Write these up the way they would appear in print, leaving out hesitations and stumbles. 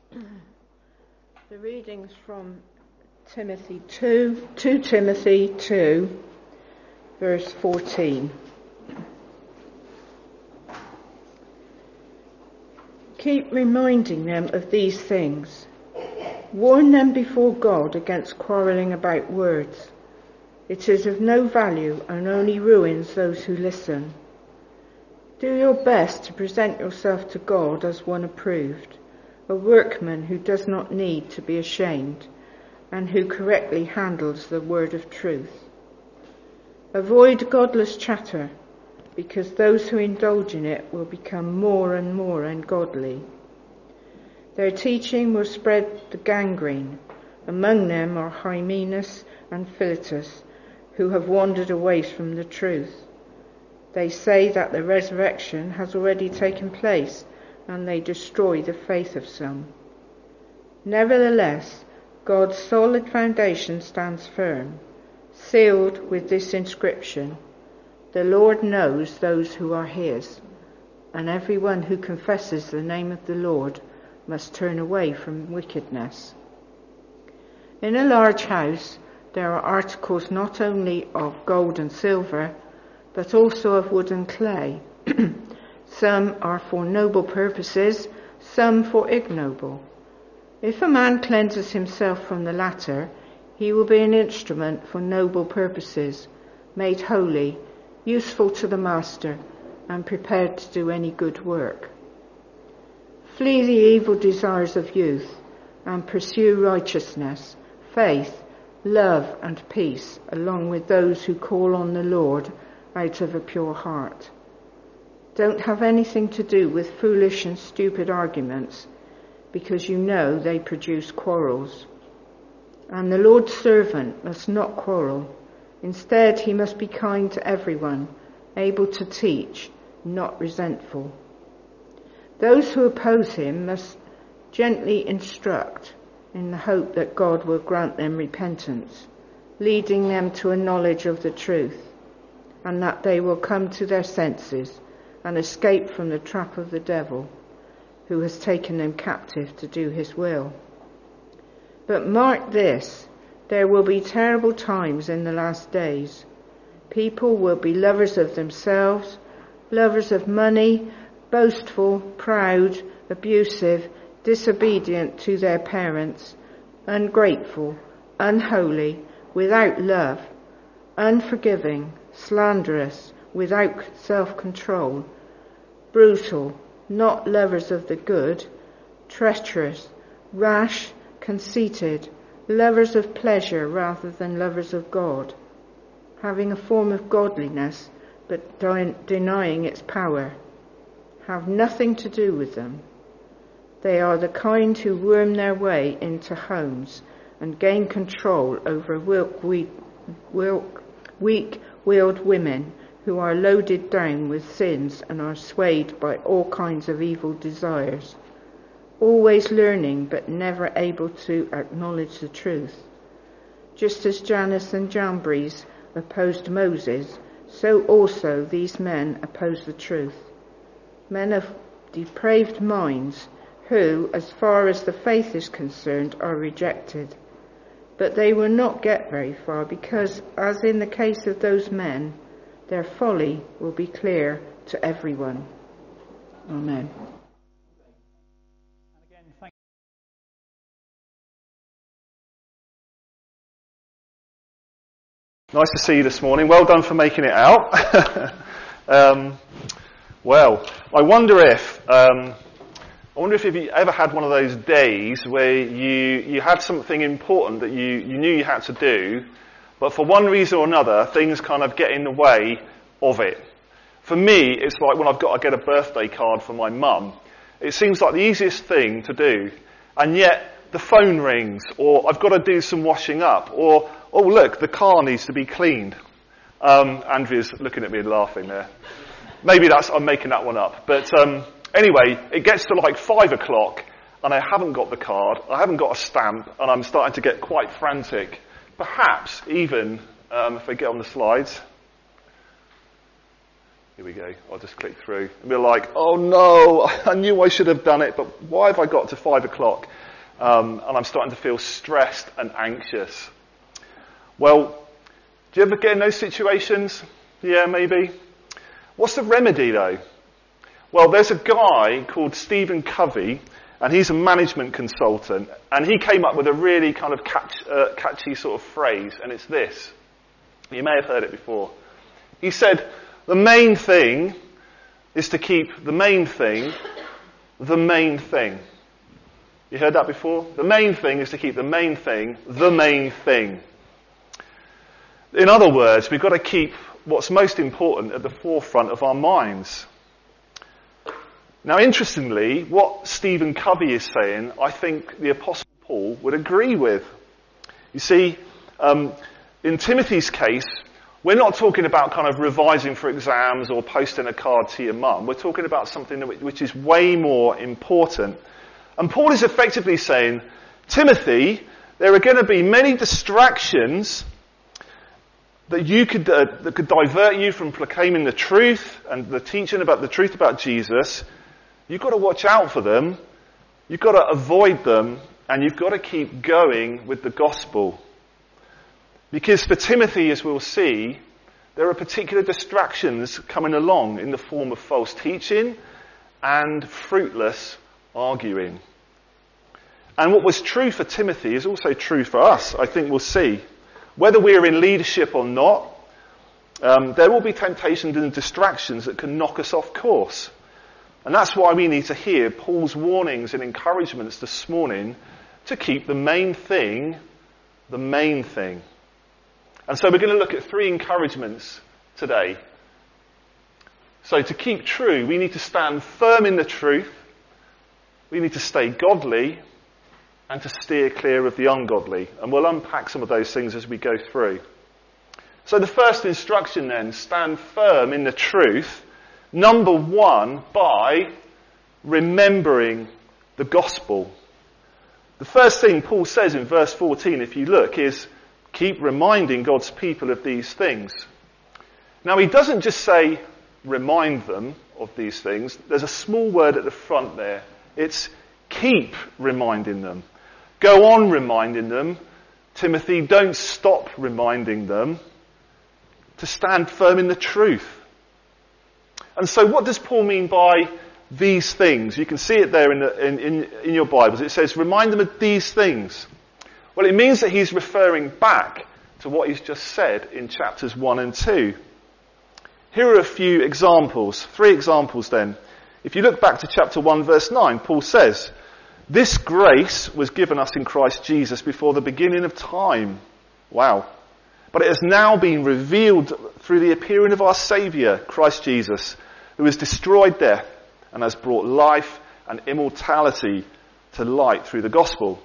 The readings from Timothy 2 Timothy 2, verse 14. Keep reminding them of these things. Warn them before God against quarrelling about words. It is of no value and only ruins those who listen. Do your best to present yourself to God as one approved, a workman who does not need to be ashamed and who correctly handles the word of truth. Avoid godless chatter, because those who indulge in it will become more and more ungodly. Their teaching will spread the gangrene. Among them are Hymenaeus and Philetus, who have wandered away from the truth. They say that the resurrection has already taken place, and they destroy the faith of some. Nevertheless, God's solid foundation stands firm, sealed with this inscription: the Lord knows those who are his, and everyone who confesses the name of the Lord must turn away from wickedness. In a large house there are articles not only of gold and silver, but also of wood and clay. Some are for noble purposes, some for ignoble. If a man cleanses himself from the latter, he will be an instrument for noble purposes, made holy, useful to the master, and prepared to do any good work. Flee the evil desires of youth, and pursue righteousness, faith, love, and peace, along with those who call on the Lord out of a pure heart. Don't have anything to do with foolish and stupid arguments, because you know they produce quarrels. And the Lord's servant must not quarrel. Instead, he must be kind to everyone, able to teach, not resentful. Those who oppose him must gently instruct, in the hope that God will grant them repentance, leading them to a knowledge of the truth, and that they will come to their senses and escape from the trap of the devil, who has taken them captive to do his will. But mark this, there will be terrible times in the last days. People will be lovers of themselves, lovers of money, boastful, proud, abusive, disobedient to their parents, ungrateful, unholy, without love, unforgiving, slanderous, without self-control, brutal, not lovers of the good, treacherous, rash, conceited, lovers of pleasure rather than lovers of God, having a form of godliness but denying its power. Have nothing to do with them. They are the kind who worm their way into homes and gain control over weak-willed women who are loaded down with sins and are swayed by all kinds of evil desires, always learning but never able to acknowledge the truth. Just as Jannes and Jambres opposed Moses, so also these men oppose the truth. Men of depraved minds who, as far as the faith is concerned, are rejected. But they will not get very far because, as in the case of those men, their folly will be clear to everyone. Amen. Nice to see you this morning. Well done for making it out. Well, I wonder if you ever had one of those days where you had something important that you knew you had to do, but for one reason or another, things kind of get in the way of it. For me, it's like when I've got to get a birthday card for my mum. It seems like the easiest thing to do, and yet the phone rings, or I've got to do some washing up, or, oh look, the car needs to be cleaned. Andrea's looking at me and laughing there. Maybe I'm making that one up. But anyway, it gets to like 5 o'clock, and I haven't got the card, I haven't got a stamp, and I'm starting to get quite frantic. Perhaps even, if I get on the slides, here we go, I'll just click through. And we're like, oh no, I knew I should have done it, but why have I got to 5 o'clock? And I'm starting to feel stressed and anxious. Well, do you ever get in those situations? Yeah, maybe. What's the remedy though? Well, there's a guy called Stephen Covey, and he's a management consultant, and he came up with a really kind of catchy sort of phrase, and it's this. You may have heard it before. He said, the main thing is to keep the main thing the main thing. You heard that before? The main thing is to keep the main thing the main thing. In other words, we've got to keep what's most important at the forefront of our minds. Now, interestingly, what Stephen Covey is saying, I think the Apostle Paul would agree with. You see, in Timothy's case, we're not talking about kind of revising for exams or posting a card to your mum. We're talking about something which is way more important. And Paul is effectively saying, Timothy, there are going to be many distractions that could divert you from proclaiming the truth and the teaching about the truth about Jesus. You've got to watch out for them. You've got to avoid them. And you've got to keep going with the gospel. Because for Timothy, as we'll see, there are particular distractions coming along in the form of false teaching and fruitless arguing. And what was true for Timothy is also true for us, I think we'll see. Whether we're in leadership or not, there will be temptations and distractions that can knock us off course. And that's why we need to hear Paul's warnings and encouragements this morning to keep the main thing the main thing. And so we're going to look at 3 encouragements today. So to keep true, we need to stand firm in the truth, we need to stay godly, and to steer clear of the ungodly. And we'll unpack some of those things as we go through. So the first instruction then, stand firm in the truth. Number 1, by remembering the gospel. The first thing Paul says in verse 14, if you look, is keep reminding God's people of these things. Now he doesn't just say remind them of these things. There's a small word at the front there. It's keep reminding them. Go on reminding them. Timothy, don't stop reminding them to stand firm in the truth. And so what does Paul mean by these things? You can see it there in your Bibles. It says, remind them of these things. Well, it means that he's referring back to what he's just said in chapters 1 and 2. Here are a few examples, 3 examples then. If you look back to chapter 1 verse 9, Paul says, this grace was given us in Christ Jesus before the beginning of time. Wow. But it has now been revealed through the appearing of our Saviour, Christ Jesus, who has destroyed death and has brought life and immortality to light through the gospel.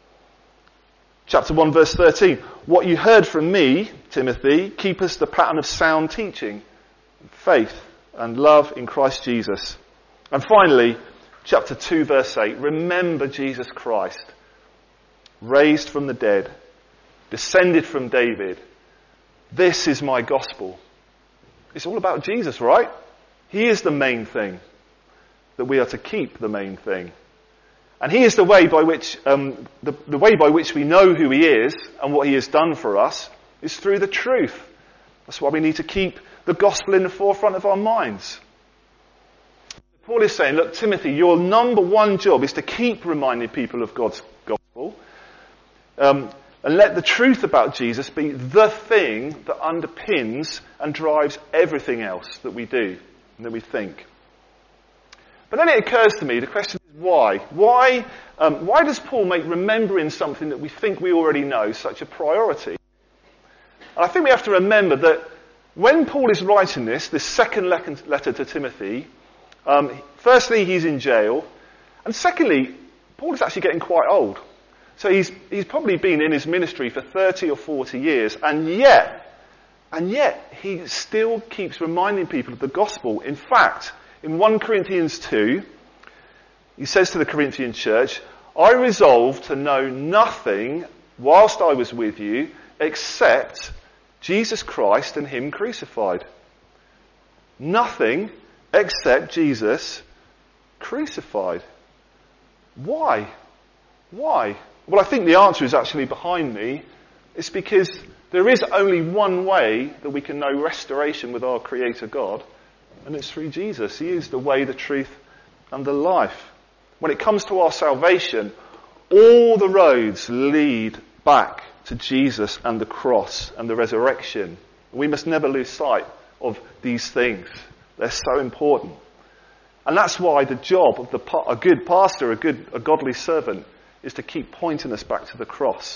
Chapter 1 verse 13. What you heard from me, Timothy, keep us the pattern of sound teaching, faith and love in Christ Jesus. And finally, chapter 2 verse 8. Remember Jesus Christ, raised from the dead, descended from David. This is my gospel. It's all about Jesus, right? He is the main thing, that we are to keep the main thing. And he is the way by which the way by which we know who he is and what he has done for us is through the truth. That's why we need to keep the gospel in the forefront of our minds. Paul is saying, look, Timothy, your number 1 job is to keep reminding people of God's gospel. And let the truth about Jesus be the thing that underpins and drives everything else that we do and that we think. But then it occurs to me, the question is why? Why does Paul make remembering something that we think we already know such a priority? And I think we have to remember that when Paul is writing this second letter to Timothy, firstly he's in jail, and secondly, Paul is actually getting quite old. So he's probably been in his ministry for 30 or 40 years, and yet he still keeps reminding people of the gospel. In fact, in 1 Corinthians 2, he says to the Corinthian church, I resolved to know nothing whilst I was with you except Jesus Christ and him crucified. Nothing except Jesus crucified. Why? Why? Well, I think the answer is actually behind me. It's because there is only one way that we can know restoration with our Creator God, and it's through Jesus. He is the way, the truth, and the life. When it comes to our salvation, all the roads lead back to Jesus and the cross and the resurrection. We must never lose sight of these things. They're so important. And that's why the job of a good pastor, a godly servant, is to keep pointing us back to the cross.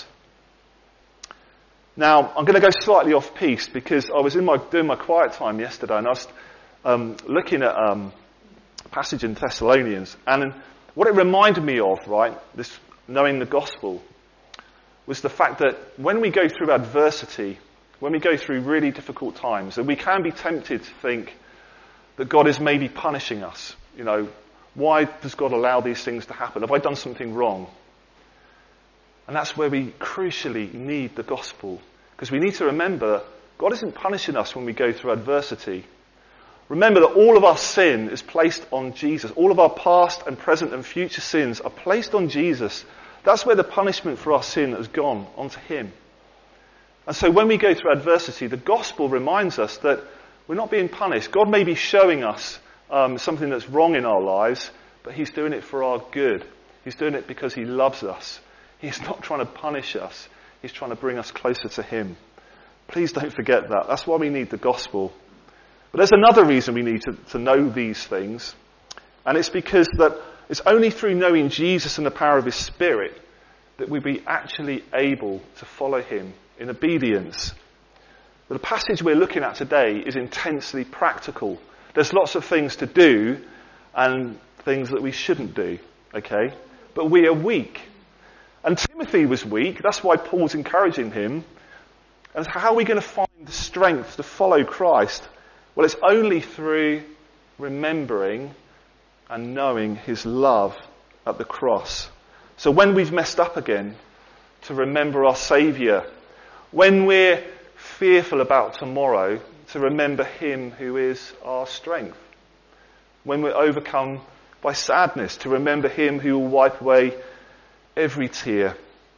Now, I'm going to go slightly off piece because I was doing my quiet time yesterday, and I was looking at a passage in Thessalonians, and what it reminded me of, right, this knowing the gospel, was the fact that when we go through adversity, when we go through really difficult times, that we can be tempted to think that God is maybe punishing us. You know, why does God allow these things to happen? Have I done something wrong? And that's where we crucially need the gospel. Because we need to remember, God isn't punishing us when we go through adversity. Remember that all of our sin is placed on Jesus. All of our past and present and future sins are placed on Jesus. That's where the punishment for our sin has gone, onto him. And so when we go through adversity, the gospel reminds us that we're not being punished. God may be showing us something that's wrong in our lives, but he's doing it for our good. He's doing it because he loves us. He's not trying to punish us. He's trying to bring us closer to him. Please don't forget that. That's why we need the gospel. But there's another reason we need to know these things. And it's because that it's only through knowing Jesus and the power of his Spirit that we'll be actually able to follow him in obedience. But the passage we're looking at today is intensely practical. There's lots of things to do and things that we shouldn't do, okay? But we are weak. And Timothy was weak. That's why Paul's encouraging him. And how are we going to find the strength to follow Christ? Well, it's only through remembering and knowing his love at the cross. So when we've messed up again, to remember our Saviour. When we're fearful about tomorrow, to remember him who is our strength. When we're overcome by sadness, to remember him who will wipe away every tear.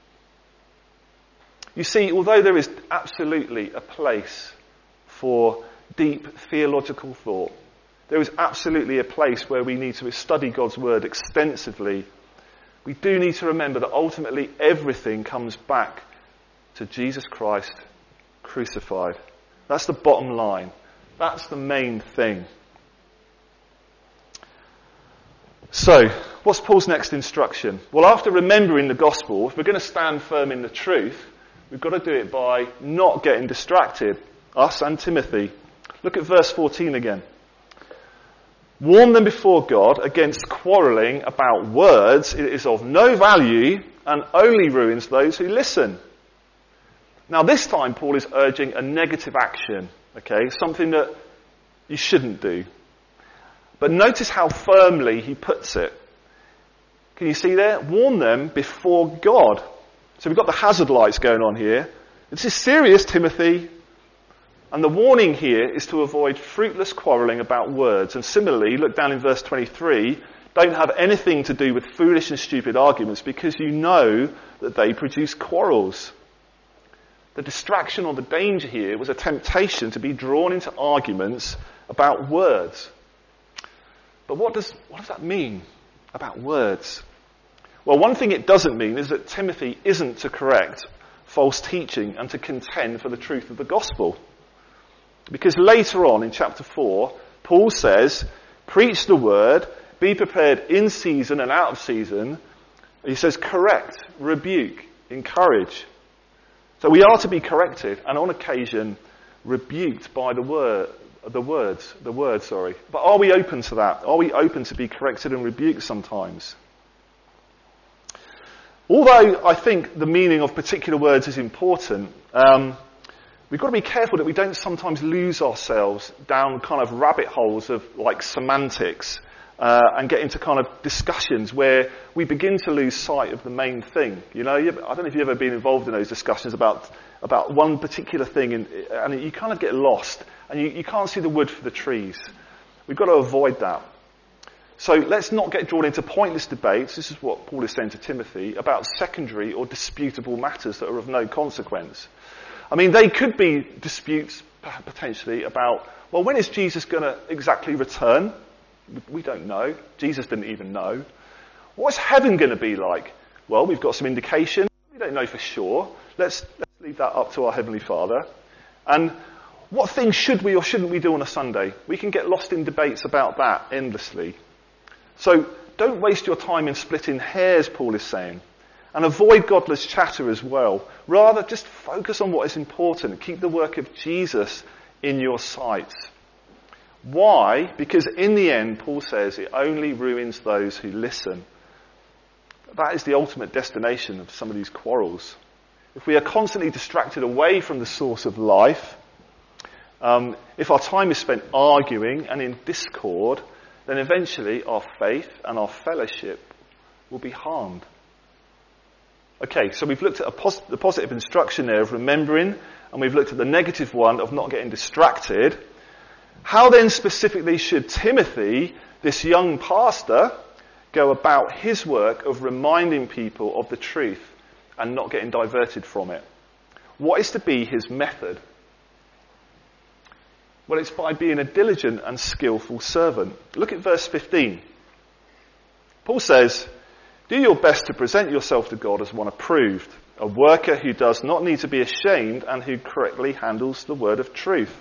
You see, although there is absolutely a place for deep theological thought, there is absolutely a place where we need to study God's word extensively, we do need to remember that ultimately everything comes back to Jesus Christ crucified. That's the bottom line. That's the main thing. So, what's Paul's next instruction? Well, after remembering the gospel, if we're going to stand firm in the truth, we've got to do it by not getting distracted. Us and Timothy. Look at verse 14 again. Warn them before God against quarrelling about words. It is of no value and only ruins those who listen. Now this time Paul is urging a negative action, okay? Something that you shouldn't do. But notice how firmly he puts it. Can you see there? Warn them before God. So we've got the hazard lights going on here. This is serious, Timothy. And the warning here is to avoid fruitless quarrelling about words. And similarly, look down in verse 23, don't have anything to do with foolish and stupid arguments because you know that they produce quarrels. The distraction or the danger here was a temptation to be drawn into arguments about words. But what does that mean about words? Well, one thing it doesn't mean is that Timothy isn't to correct false teaching and to contend for the truth of the gospel. Because later on in chapter 4, Paul says, preach the word, be prepared in season and out of season. He says, correct, rebuke, encourage. So we are to be corrected and on occasion rebuked by the words. But are we open to that? Are we open to be corrected and rebuked sometimes? Although I think the meaning of particular words is important, we've got to be careful that we don't sometimes lose ourselves down kind of rabbit holes of like semantics and get into kind of discussions where we begin to lose sight of the main thing. You know, I don't know if you've ever been involved in those discussions about one particular thing and you kind of get lost and you can't see the wood for the trees. We've got to avoid that. So let's not get drawn into pointless debates, this is what Paul is saying to Timothy, about secondary or disputable matters that are of no consequence. I mean, they could be disputes potentially about, well, when is Jesus going to exactly return? We don't know. Jesus didn't even know. What's heaven going to be like? Well, we've got some indication. We don't know for sure. Let's leave that up to our Heavenly Father. And what things should we or shouldn't we do on a Sunday? We can get lost in debates about that endlessly. So don't waste your time in splitting hairs, Paul is saying. And avoid godless chatter as well. Rather, just focus on what is important. Keep the work of Jesus in your sights. Why? Because in the end, Paul says, it only ruins those who listen. That is the ultimate destination of some of these quarrels. If we are constantly distracted away from the source of life, if our time is spent arguing and in discord, then eventually our faith and our fellowship will be harmed. Okay, so we've looked at the positive instruction there of remembering, and we've looked at the negative one of not getting distracted. How then specifically should Timothy, this young pastor, go about his work of reminding people of the truth and not getting diverted from it? What is to be his method? Well, it's by being a diligent and skillful servant. Look at verse 15. Paul says, do your best to present yourself to God as one approved, a worker who does not need to be ashamed and who correctly handles the word of truth.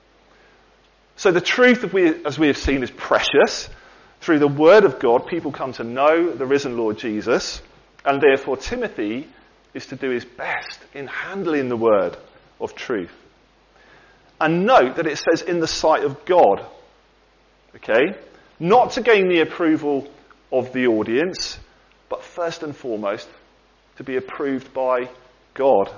So the truth, as we have seen, is precious. Through the word of God, people come to know the risen Lord Jesus, and therefore Timothy is to do his best in handling the word of truth. And note that it says in the sight of God. Okay? Not to gain the approval of the audience, but first and foremost, to be approved by God.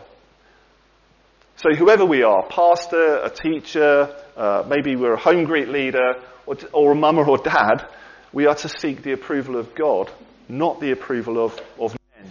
So whoever we are, pastor, a teacher, maybe we're a home group leader, or a mum or dad, we are to seek the approval of God, not the approval of men.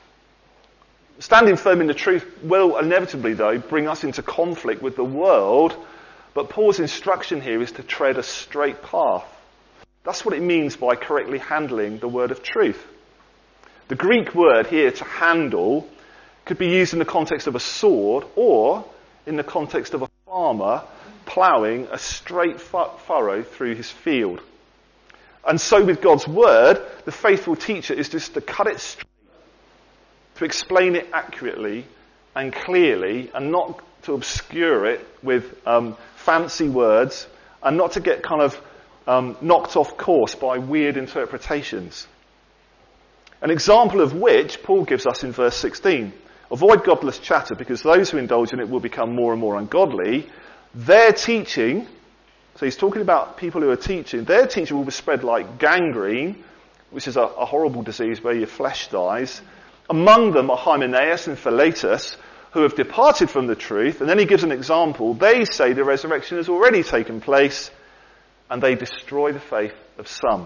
Standing firm in the truth will inevitably, though, bring us into conflict with the world, but Paul's instruction here is to tread a straight path. That's what it means by correctly handling the word of truth. The Greek word here, to handle, could be used in the context of a sword or in the context of a farmer ploughing a straight furrow through his field. And so with God's word, the faithful teacher is just to cut it straight, to explain it accurately and clearly, and not to obscure it with fancy words, and not to get kind of knocked off course by weird interpretations. An example of which Paul gives us in verse 16. Avoid godless chatter, because those who indulge in it will become more and more ungodly. Their teaching, so he's talking about people who are teaching, their teaching will be spread like gangrene, which is a horrible disease where your flesh dies. Among them are Hymenaeus and Philetus, who have departed from the truth. And then he gives an example. They say the resurrection has already taken place, and they destroy the faith of some.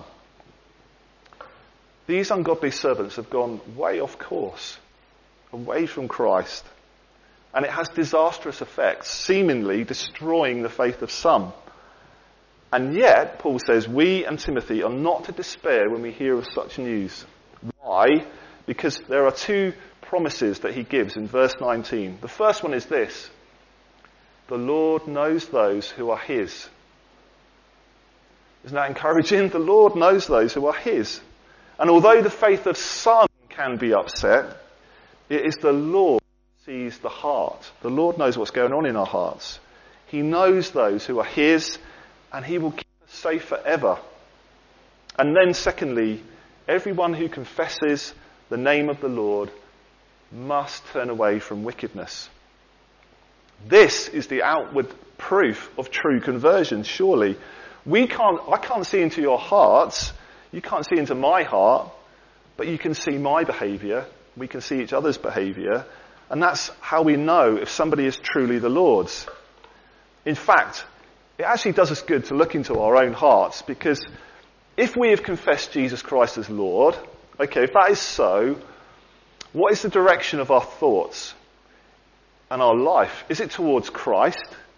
These ungodly servants have gone way off course, away from Christ. And it has disastrous effects, seemingly destroying the faith of some. And yet, Paul says, we and Timothy are not to despair when we hear of such news. Why? Because there are two promises that he gives in verse 19. The first one is this: the Lord knows those who are his. Isn't that encouraging? The Lord knows those who are his. And although the faith of some can be upset, it is the Lord who sees the heart. The Lord knows what's going on in our hearts. He knows those who are his, and he will keep us safe forever. And then secondly, everyone who confesses the name of the Lord must turn away from wickedness. This is the outward proof of true conversion, surely. I can't see into your hearts. You can't see into my heart, but you can see my behaviour. We can see each other's behaviour. And that's how we know if somebody is truly the Lord's. In fact, it actually does us good to look into our own hearts, because if we have confessed Jesus Christ as Lord, okay, if that is so, what is the direction of our thoughts and our life? Is it towards Christ,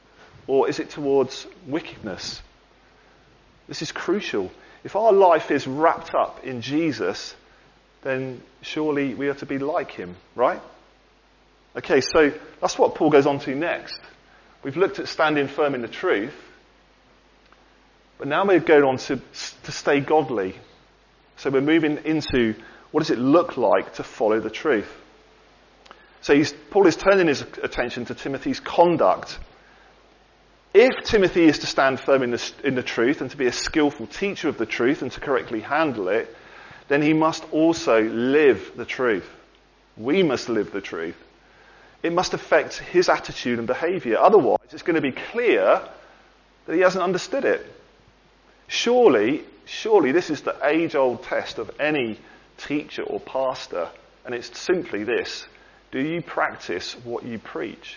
or is it towards wickedness? This is crucial. If our life is wrapped up in Jesus, then surely we are to be like him, right? Okay, so that's what Paul goes on to next. We've looked at standing firm in the truth, but now we're going on to stay godly. So we're moving into what does it look like to follow the truth. So Paul is turning his attention to Timothy's conduct. If Timothy is to stand firm in the truth and to be a skillful teacher of the truth and to correctly handle it, then he must also live the truth. We must live the truth. It must affect his attitude and behaviour. Otherwise, it's going to be clear that he hasn't understood it. Surely this is the age-old test of any teacher or pastor, and it's simply this: do you practice what you preach?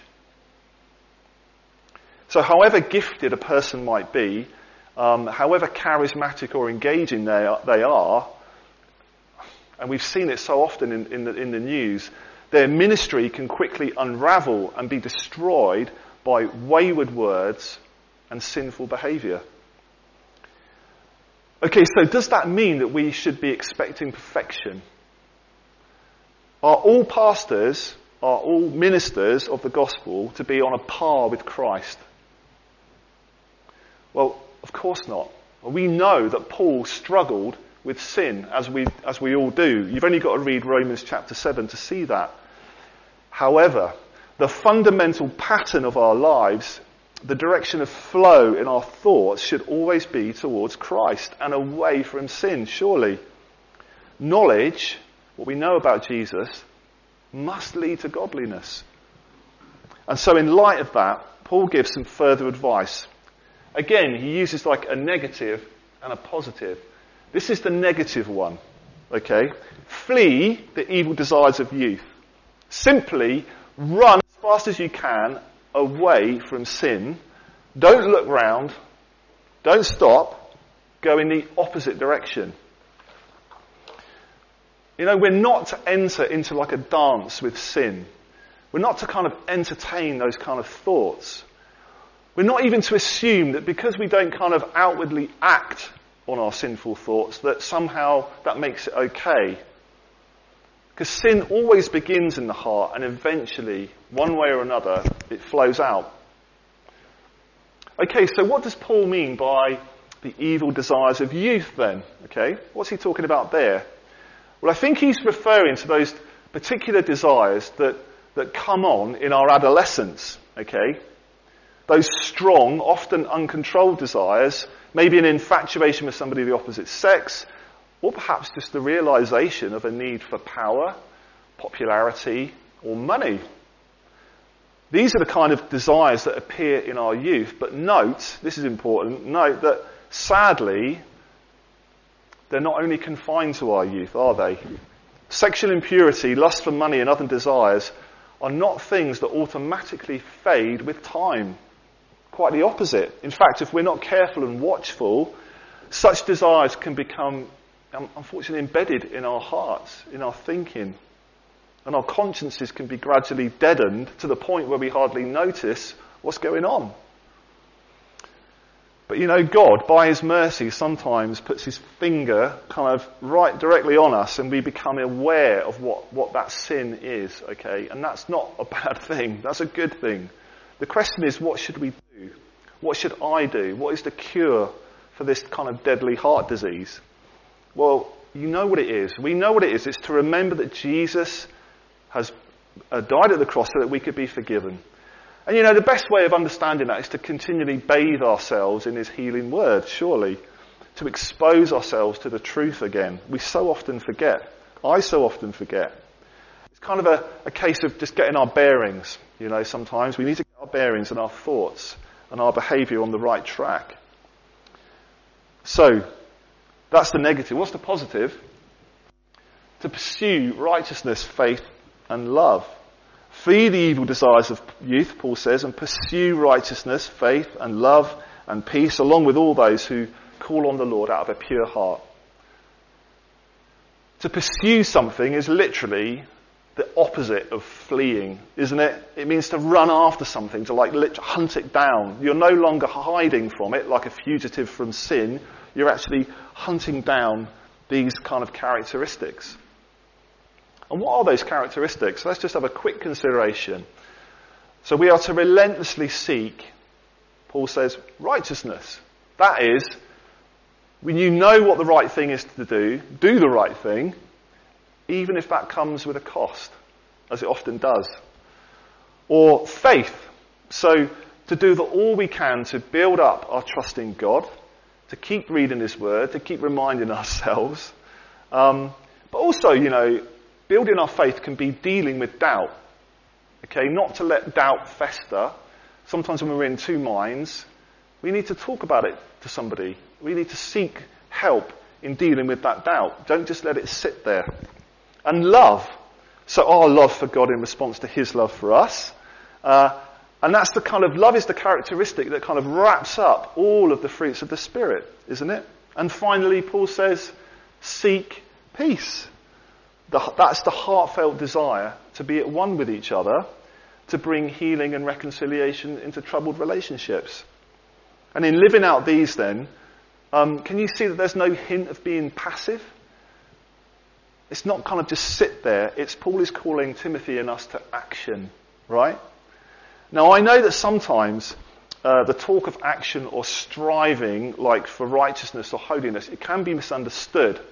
So however gifted a person might be, however charismatic or engaging they are, and we've seen it so often in the news, their ministry can quickly unravel and be destroyed by wayward words and sinful behaviour. Okay, so does that mean that we should be expecting perfection? Are all pastors, are all ministers of the gospel to be on a par with Christ? Well, of course not. We know that Paul struggled with sin, as we all do. You've only got to read Romans chapter 7 to see that. However, the fundamental pattern of our lives, the direction of flow in our thoughts, should always be towards Christ and away from sin, surely. Knowledge, what we know about Jesus, must lead to godliness. And so in light of that, Paul gives some further advice. Again, he uses like a negative and a positive. This is the negative one, okay? Flee the evil desires of youth. Simply run as fast as you can away from sin. Don't look round. Don't stop. Go in the opposite direction. You know, we're not to enter into like a dance with sin. We're not to kind of entertain those kind of thoughts. We're not even to assume that because we don't kind of outwardly act on our sinful thoughts, that somehow that makes it okay. Because sin always begins in the heart, and eventually, one way or another, it flows out. Okay, so what does Paul mean by the evil desires of youth then? Okay, what's he talking about there? Well, I think he's referring to those particular desires that come on in our adolescence, okay? Those strong, often uncontrolled desires, maybe an infatuation with somebody of the opposite sex, or perhaps just the realization of a need for power, popularity, or money. These are the kind of desires that appear in our youth, but note, this is important, note that sadly, they're not only confined to our youth, are they? Sexual impurity, lust for money, and other desires are not things that automatically fade with time. Quite the opposite. In fact, if we're not careful and watchful, such desires can become, unfortunately, embedded in our hearts, in our thinking. And our consciences can be gradually deadened to the point where we hardly notice what's going on. But you know, God, by his mercy, sometimes puts his finger kind of right directly on us, and we become aware of what that sin is, okay? And that's not a bad thing. That's a good thing. The question is, what should we do? What should I do? What is the cure for this kind of deadly heart disease? Well, you know what it is. We know what it is. It's to remember that Jesus has died at the cross so that we could be forgiven. And you know, the best way of understanding that is to continually bathe ourselves in his healing word, surely. To expose ourselves to the truth again. We so often forget. I so often forget. It's kind of a case of just getting our bearings. You know, sometimes we need to get our bearings and our thoughts and our behaviour on the right track. So, that's the negative. What's the positive? To pursue righteousness, faith, and love. Flee the evil desires of youth, Paul says, and pursue righteousness, faith, and love, and peace, along with all those who call on the Lord out of a pure heart. To pursue something is literally the opposite of fleeing, isn't it? It means to run after something, to literally hunt it down. You're no longer hiding from it like a fugitive from sin. You're actually hunting down these kind of characteristics. And what are those characteristics? Let's just have a quick consideration. So we are to relentlessly seek, Paul says, righteousness. That is, when you know what the right thing is to do the right thing, even if that comes with a cost, as it often does. Or faith. So to do all we can to build up our trust in God, to keep reading his word, to keep reminding ourselves. But also, building our faith can be dealing with doubt. Okay, not to let doubt fester. Sometimes when we're in two minds, we need to talk about it to somebody. We need to seek help in dealing with that doubt. Don't just let it sit there. And love. So our love for God in response to his love for us. And that's the kind of, love is the characteristic that kind of wraps up all of the fruits of the Spirit, isn't it? And finally, Paul says, seek peace. That's the heartfelt desire to be at one with each other, to bring healing and reconciliation into troubled relationships. And in living out these then, can you see that there's no hint of being passive? It's not kind of just sit there. Paul is calling Timothy and us to action, right? Now I know that sometimes the talk of action or striving, like for righteousness or holiness, it can be misunderstood.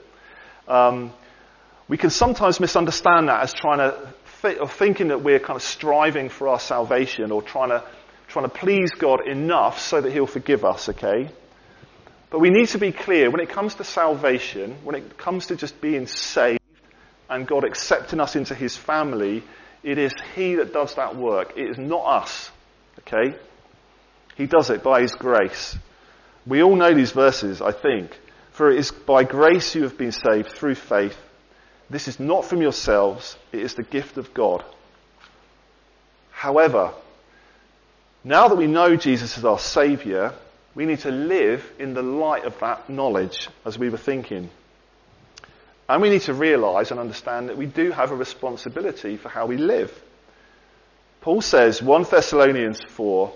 We can sometimes misunderstand that as thinking that we're kind of striving for our salvation or trying to please God enough so that he'll forgive us, okay? But we need to be clear, when it comes to salvation, when it comes to just being saved and God accepting us into his family, it is he that does that work. It is not us, okay? He does it by his grace. We all know these verses, I think. For it is by grace you have been saved through faith. This is not from yourselves, it is the gift of God. However, now that we know Jesus is our Saviour, we need to live in the light of that knowledge, as we were thinking. And we need to realise and understand that we do have a responsibility for how we live. Paul says, 1 Thessalonians 4,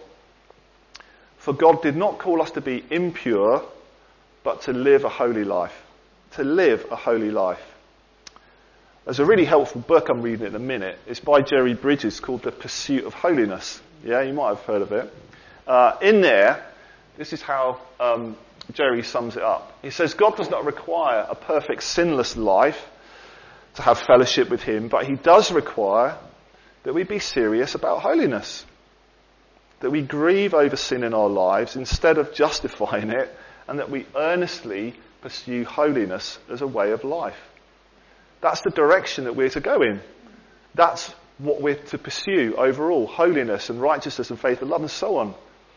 for God did not call us to be impure, but to live a holy life. To live a holy life. There's a really helpful book I'm reading in a minute. It's by Jerry Bridges called The Pursuit of Holiness. Yeah, you might have heard of it. In there, this is how Jerry sums it up. He says, God does not require a perfect sinless life to have fellowship with him, but he does require that we be serious about holiness. That we grieve over sin in our lives instead of justifying it, and that we earnestly pursue holiness as a way of life. That's the direction that we're to go in. That's what we're to pursue overall. Holiness and righteousness and faith and love and so on.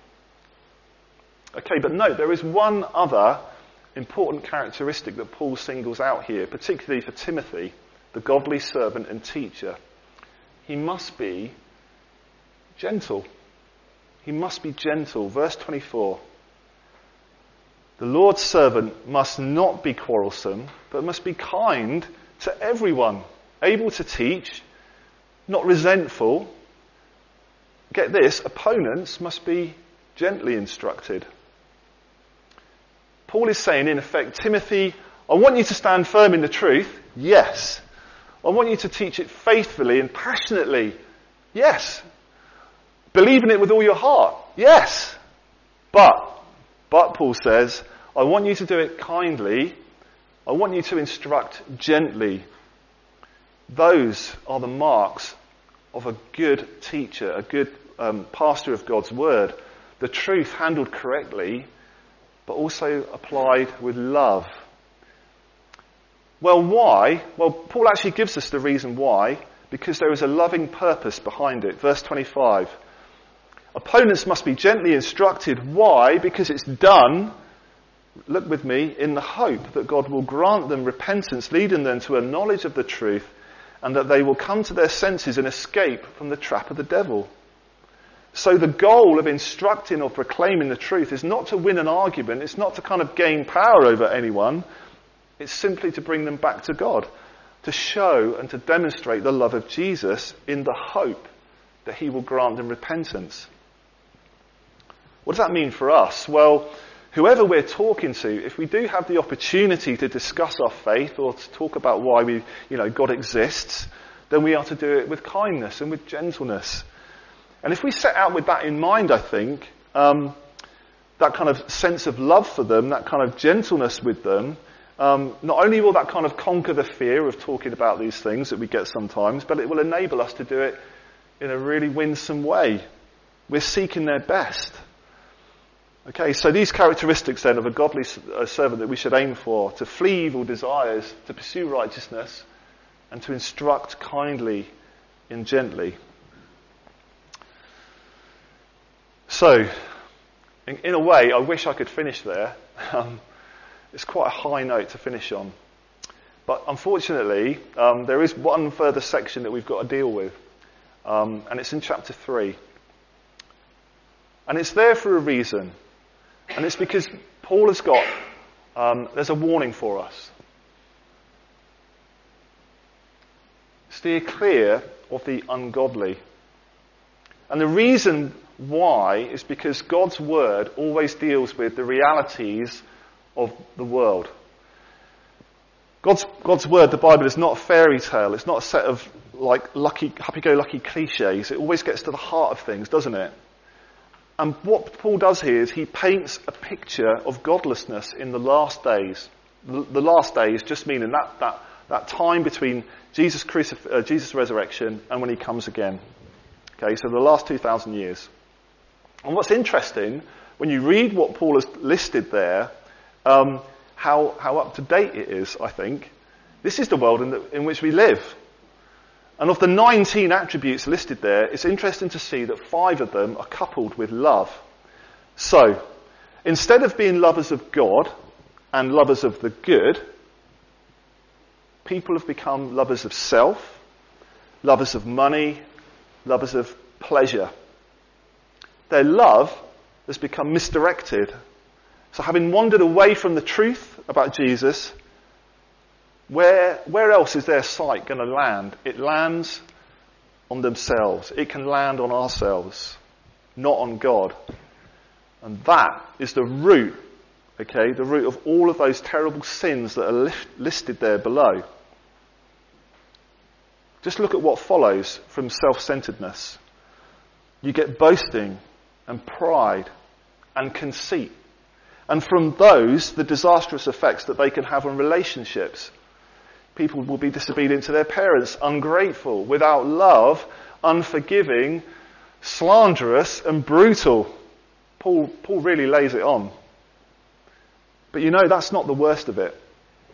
Okay, but note, there is one other important characteristic that Paul singles out here, particularly for Timothy, the godly servant and teacher. He must be gentle. He must be gentle. Verse 24. The Lord's servant must not be quarrelsome, but must be kind to everyone, able to teach, not resentful. Get this, opponents must be gently instructed. Paul is saying, in effect, Timothy, I want you to stand firm in the truth. Yes. I want you to teach it faithfully and passionately. Yes. Believe in it with all your heart. Yes. But Paul says, I want you to do it kindly. I want you to instruct gently. Those are the marks of a good teacher, a good pastor of God's word. The truth handled correctly, but also applied with love. Well, why? Well, Paul actually gives us the reason why, because there is a loving purpose behind it. Verse 25. Opponents must be gently instructed. Why? Because it's done, look with me, in the hope that God will grant them repentance, leading them to a knowledge of the truth, and that they will come to their senses and escape from the trap of the devil. So the goal of instructing or proclaiming the truth is not to win an argument, it's not to kind of gain power over anyone, it's simply to bring them back to God, to show and to demonstrate the love of Jesus in the hope that he will grant them repentance. What does that mean for us? Well, whoever we're talking to, if we do have the opportunity to discuss our faith or to talk about why God exists, then we are to do it with kindness and with gentleness. And if we set out with that in mind, I think, that kind of sense of love for them, that kind of gentleness with them, not only will that kind of conquer the fear of talking about these things that we get sometimes, but it will enable us to do it in a really winsome way. We're seeking their best. Okay, so these characteristics then of a godly servant that we should aim for: to flee evil desires, to pursue righteousness, and to instruct kindly and gently. So, in a way, I wish I could finish there. It's quite a high note to finish on. But unfortunately, there is one further section that we've got to deal with. And it's in chapter 3. And it's there for a reason. And it's because Paul has got, there's a warning for us. Steer clear of the ungodly. And the reason why is because God's word always deals with the realities of the world. God's word, the Bible, is not a fairy tale. It's not a set of happy-go-lucky cliches. It always gets to the heart of things, doesn't it? And what Paul does here is he paints a picture of godlessness in the last days. The last days just meaning that time between Jesus' resurrection and when he comes again. Okay, so the last 2,000 years. And what's interesting, when you read what Paul has listed there, how up to date it is, I think. This is the world in which we live. And of the 19 attributes listed there, it's interesting to see that 5 of them are coupled with love. So, instead of being lovers of God and lovers of the good, people have become lovers of self, lovers of money, lovers of pleasure. Their love has become misdirected. So having wandered away from the truth about Jesus, where else is their sight going to land? It lands on themselves. It can land on ourselves, not on God. And that is the root, okay, the root of all of those terrible sins that are listed there below. Just look at what follows from self-centeredness. You get boasting and pride and conceit. And from those, the disastrous effects that they can have on relationships. People will be disobedient to their parents, ungrateful, without love, unforgiving, slanderous and brutal. Paul really lays it on. But that's not the worst of it.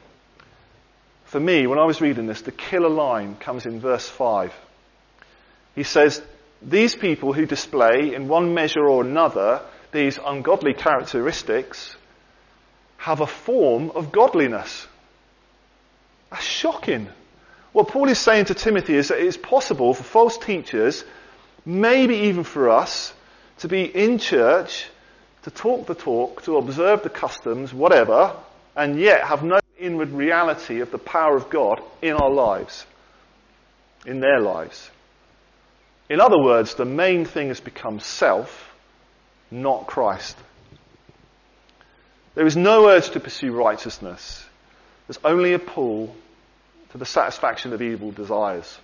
For me, when I was reading this, the killer line comes in verse 5. He says, these people who display in one measure or another these ungodly characteristics have a form of godliness. That's shocking. What Paul is saying to Timothy is that it is possible for false teachers, maybe even for us, to be in church, to talk the talk, to observe the customs, whatever, and yet have no inward reality of the power of God in our lives, in their lives. In other words, the main thing has become self, not Christ. There is no urge to pursue righteousness. There's only a pull to the satisfaction of evil desires.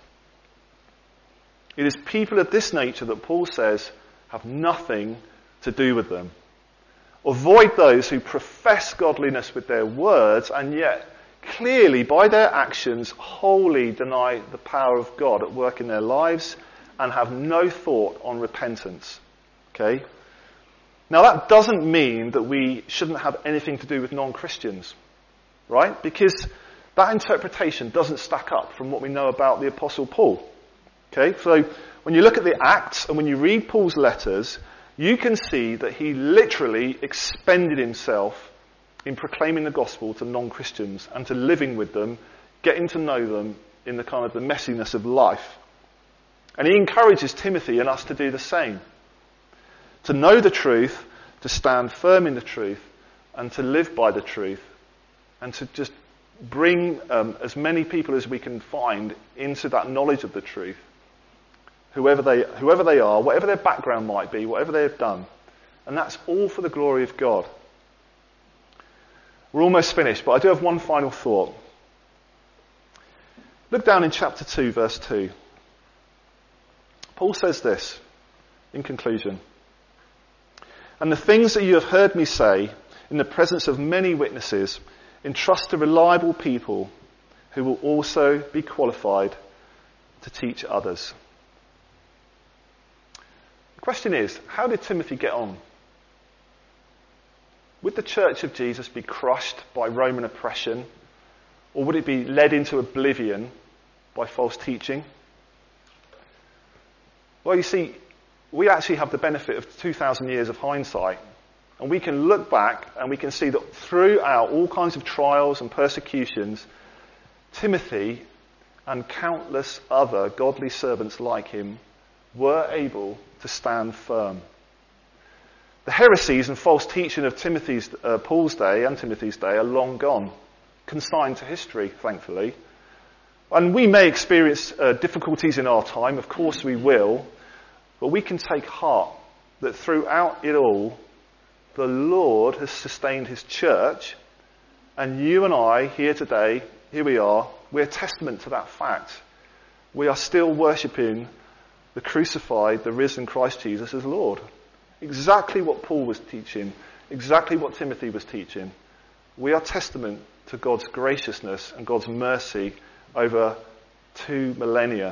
It is people of this nature that Paul says have nothing to do with them. Avoid those who profess godliness with their words and yet clearly by their actions wholly deny the power of God at work in their lives and have no thought on repentance. Okay? Now that doesn't mean that we shouldn't have anything to do with non-Christians, right? Because that interpretation doesn't stack up from what we know about the Apostle Paul. Okay, so when you look at the Acts and when you read Paul's letters, you can see that he literally expended himself in proclaiming the gospel to non-Christians and to living with them, getting to know them in the kind of the messiness of life. And he encourages Timothy and us to do the same. To know the truth, to stand firm in the truth, and to live by the truth, and to just bring as many people as we can find into that knowledge of the truth, whoever they are, whatever their background might be, whatever they have done. And that's all for the glory of God. We're almost finished, but I do have one final thought. Look down in chapter 2, verse 2. Paul says this in conclusion. And the things that you have heard me say in the presence of many witnesses, entrust to reliable people who will also be qualified to teach others. The question is, how did Timothy get on? Would the church of Jesus be crushed by Roman oppression, or would it be led into oblivion by false teaching? Well, you see, we actually have the benefit of 2,000 years of hindsight, and we can look back and we can see that throughout all kinds of trials and persecutions, Timothy and countless other godly servants like him were able to stand firm. The heresies and false teaching of Paul's day and Timothy's day are long gone, consigned to history, thankfully. And we may experience difficulties in our time, of course we will, but we can take heart that throughout it all, the Lord has sustained his church, and you and I here today, here we are, we're testament to that fact. We are still worshipping the crucified, the risen Christ Jesus as Lord. Exactly what Paul was teaching, exactly what Timothy was teaching. We are testament to God's graciousness and God's mercy over 2 millennia.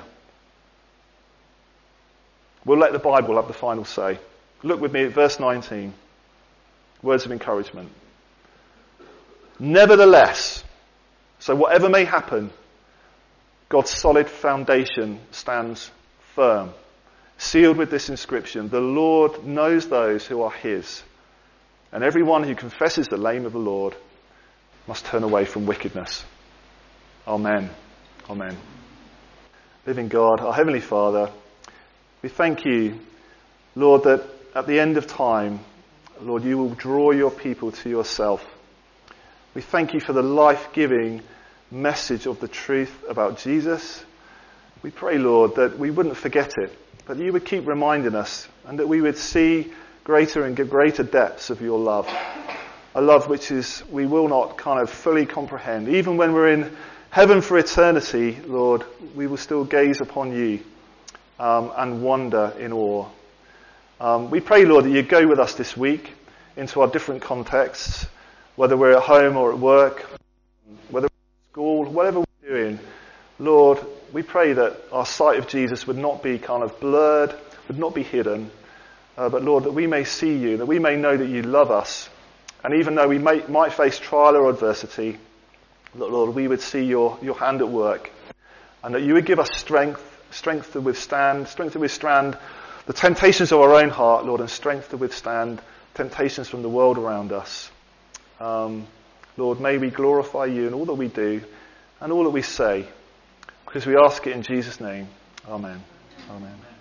We'll let the Bible have the final say. Look with me at verse 19. Words of encouragement. Nevertheless, so whatever may happen, God's solid foundation stands firm, sealed with this inscription: the Lord knows those who are his, and everyone who confesses the name of the Lord must turn away from wickedness. Amen. Amen. Living God, our Heavenly Father, we thank you, Lord, that at the end of time, Lord, you will draw your people to yourself. We thank you for the life-giving message of the truth about Jesus. We pray, Lord, that we wouldn't forget it, but you would keep reminding us, and that we would see greater and greater depths of your love. A love which we will not kind of fully comprehend. Even when we're in heaven for eternity, Lord, we will still gaze upon you and wonder in awe. We pray, Lord, that you go with us this week into our different contexts, whether we're at home or at work, whether we're at school, whatever we're doing. Lord, we pray that our sight of Jesus would not be kind of blurred, would not be hidden, but Lord, that we may see you, that we may know that you love us. And even though we might face trial or adversity, Lord, we would see your hand at work, and that you would give us strength to withstand the temptations of our own heart, Lord, and strength to withstand temptations from the world around us. Lord, may we glorify you in all that we do and all that we say, because we ask it in Jesus' name. Amen. Amen.